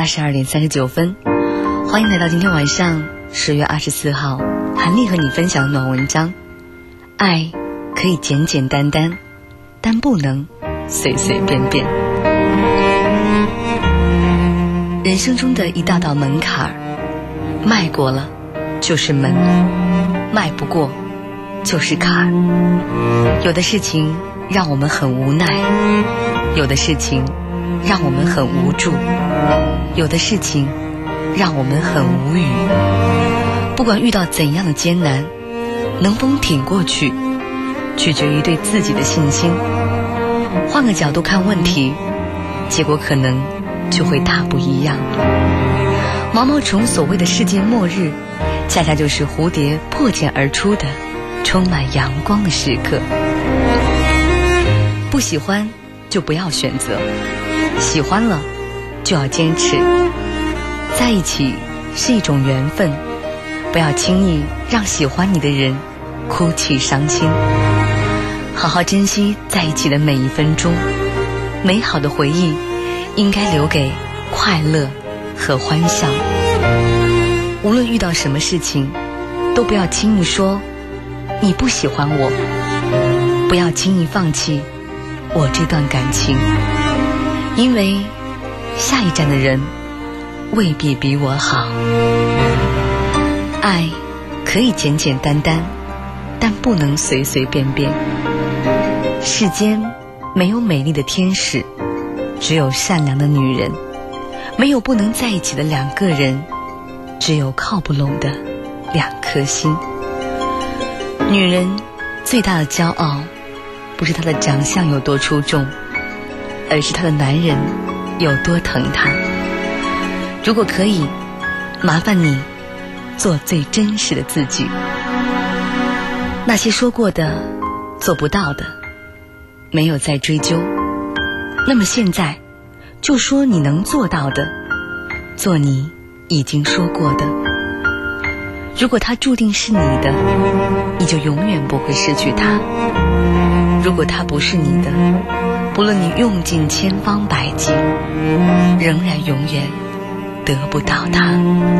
22点39分，欢迎来到今天晚上10月24号，韩丽和你分享的暖文章。爱可以简简单单，但不能随随便便。人生中的一道道门槛，迈过了就是门，迈不过就是坎。有的事情让我们很无奈，有的事情让我们很无助，有的事情让我们很无语。不管遇到怎样的艰难，能否挺过去，取决于对自己的信心。换个角度看问题，结果可能就会大不一样。毛毛虫所谓的世界末日，恰恰就是蝴蝶破茧而出的充满阳光的时刻。不喜欢就不要选择，喜欢了就要坚持。在一起是一种缘分，不要轻易让喜欢你的人哭泣伤心。好好珍惜在一起的每一分钟，美好的回忆应该留给快乐和欢笑。无论遇到什么事情，都不要轻易说你不喜欢我，不要轻易放弃我这段感情，因为下一站的人未必比我好。爱可以简简单单，但不能随随便便。世间没有美丽的天使，只有善良的女人。没有不能在一起的两个人，只有靠不拢的两颗心。女人最大的骄傲，不是她的长相有多出众，而是她的男人有多疼她。如果可以，麻烦你做最真实的自己。那些说过的做不到的，没有再追究。那么现在就说你能做到的，做你已经说过的。如果他注定是你的，你就永远不会失去他。如果他不是你的，不论你用尽千方百计，仍然永远得不到他。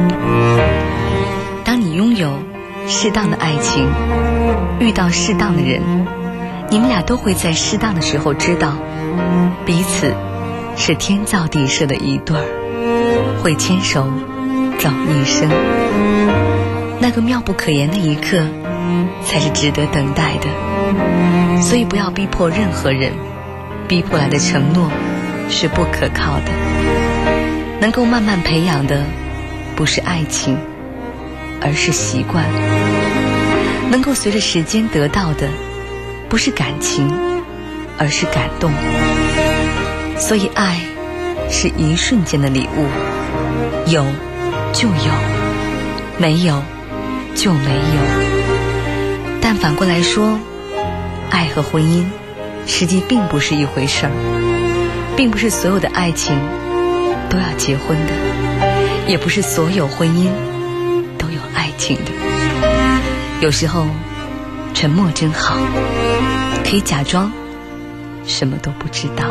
当你拥有适当的爱情，遇到适当的人，你们俩都会在适当的时候知道彼此是天造地设的一对儿，会牵手走一生。那个妙不可言的一刻才是值得等待的。所以不要逼迫任何人，逼迫来的承诺是不可靠的。能够慢慢培养的不是爱情，而是习惯。能够随着时间得到的不是感情，而是感动。所以爱是一瞬间的礼物，有就有，没有就没有。但反过来说，爱和婚姻实际并不是一回事儿，并不是所有的爱情都要结婚的，也不是所有婚姻都有爱情的。有时候沉默真好，可以假装什么都不知道。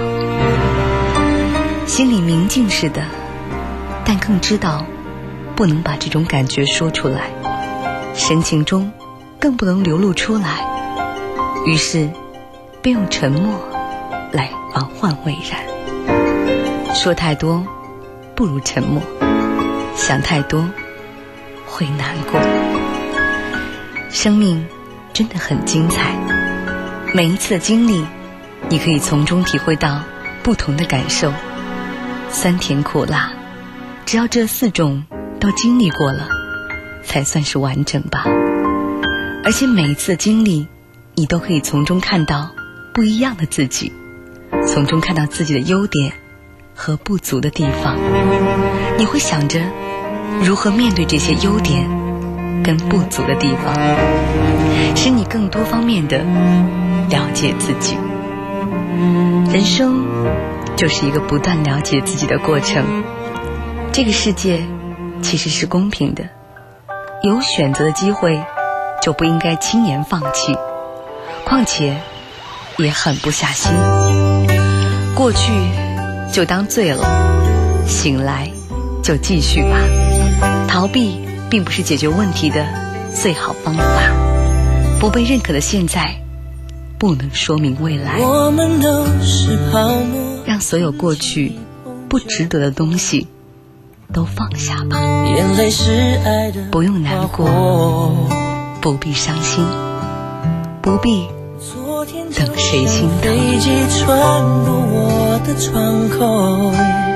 心里明镜似的，但更知道不能把这种感觉说出来，神情中更不能流露出来，于是便用沉默来防患未然。说太多不如沉默，想太多会难过。生命真的很精彩，每一次的经历你可以从中体会到不同的感受，酸甜苦辣，只要这4种都经历过了，才算是完整吧。而且每一次的经历你都可以从中看到不一样的自己，从中看到自己的优点和不足的地方。你会想着如何面对这些优点跟不足的地方，使你更多方面的了解自己。人生就是一个不断了解自己的过程。这个世界其实是公平的，有选择的机会就不应该轻言放弃，况且也狠不下心。过去就当醉了，醒来就继续吧。逃避并不是解决问题的最好方法，不被认可的现在不能说明未来。 我们都是泡沫， 让所有过去不值得的东西都放下吧。 眼泪是爱的， 不用难过，不必伤心，不必等谁心疼。 飞机穿过我的窗口，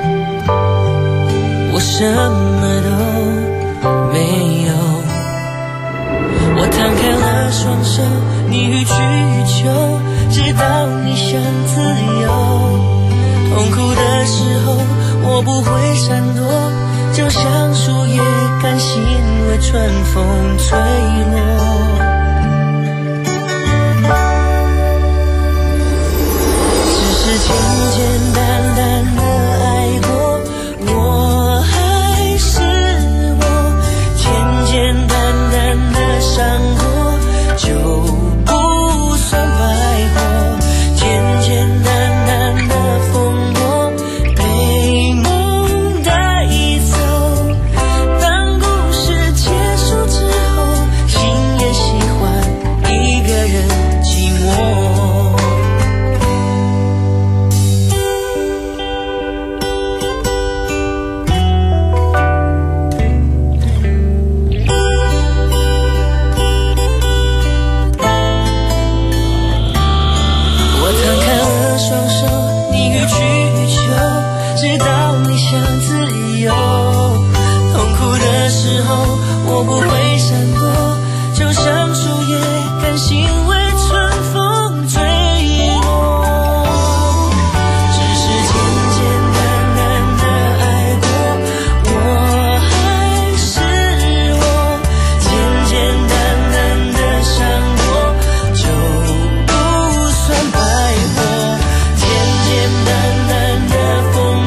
我什么都没有。我摊开了双手，你予取予求，直到你想自由。痛苦的时候，我不会闪躲，就像树叶甘心为春风吹落。只是简简单单的爱过，我还是我，简简单单的伤过，就不算白活。简简单单的风波，被梦带走。当故事结束之后，心也喜欢一个人寂寞。直到你想自由，痛苦的时候我不会闪躲，就像树叶甘心为春风吹落。只是简简单单的爱过，我还是我，简简单单的伤过，就不算白活。简简单单的风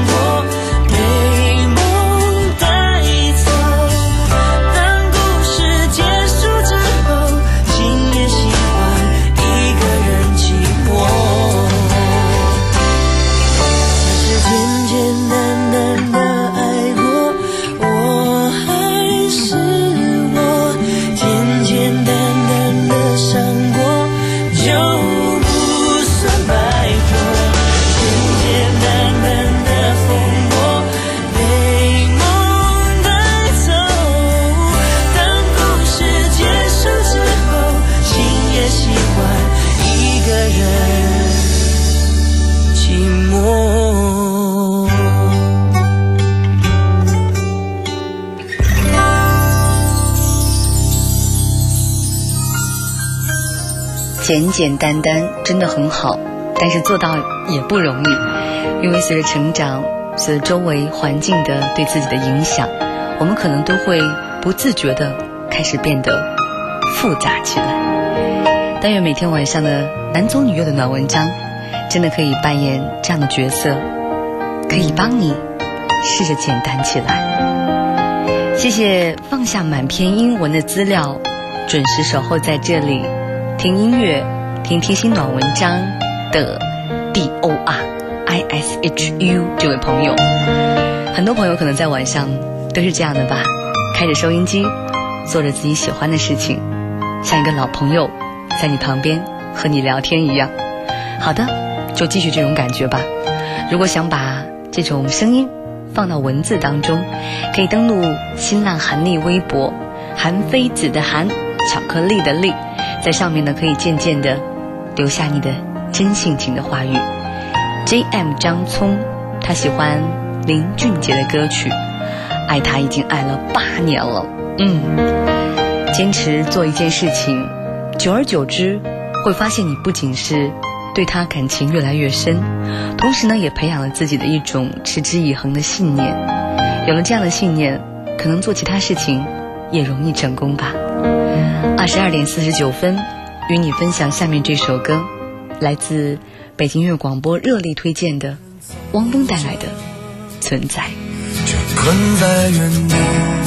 简简单单真的很好，但是做到也不容易，因为随着成长，随着周围环境的对自己的影响，我们可能都会不自觉地开始变得复杂起来。但愿每天晚上的男左女右的暖文章真的可以扮演这样的角色，可以帮你试着简单起来。谢谢放下满篇英文的资料，准时守候在这里听音乐，听贴心暖文章的 DORISHU 这位朋友。很多朋友可能在晚上都是这样的吧，开着收音机，做着自己喜欢的事情，像一个老朋友在你旁边和你聊天一样。好的，就继续这种感觉吧。如果想把这种声音放到文字当中，可以登录新浪韩立微博，韩非子的韩，巧克力的力，在上面呢可以渐渐的留下你的真性情的话语。 JM 张聪，他喜欢林俊杰的歌曲，爱他已经爱了8年了。坚持做一件事情，久而久之会发现你不仅是对他感情越来越深，同时呢也培养了自己的一种持之以恒的信念。有了这样的信念，可能做其他事情也容易成功吧。22点49分，与你分享下面这首歌，来自北京音乐广播热力推荐的汪峰带来的《存在》。 却困在原地，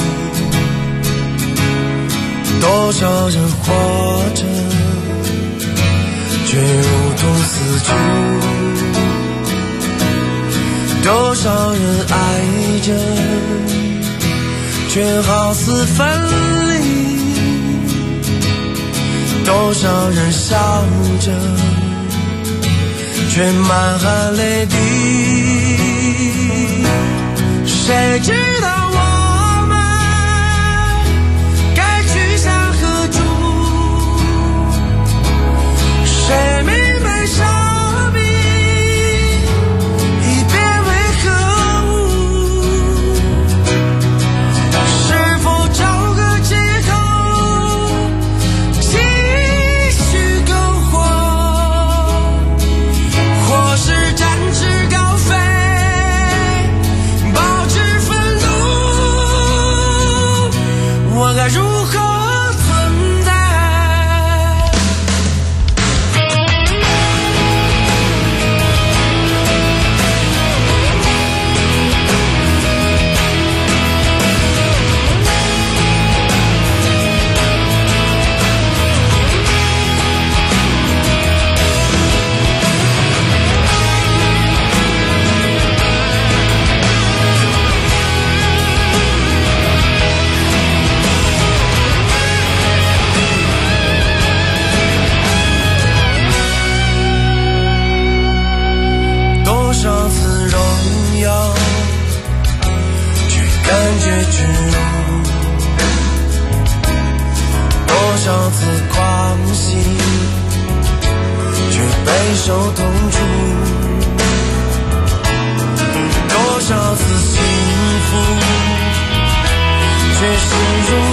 多少人活着，却如同死去，多少人爱着， 却好似分离。多少人笑着，却满含泪滴。谁知道我们该去向何处？谁明白生命已变为何物？是否找个借口继续苟活，或是展翅高飞，保持愤怒？我该如何存在？多少次荣耀，却感觉屈辱；多少次狂喜，却备受痛楚；多少次幸福，却陷入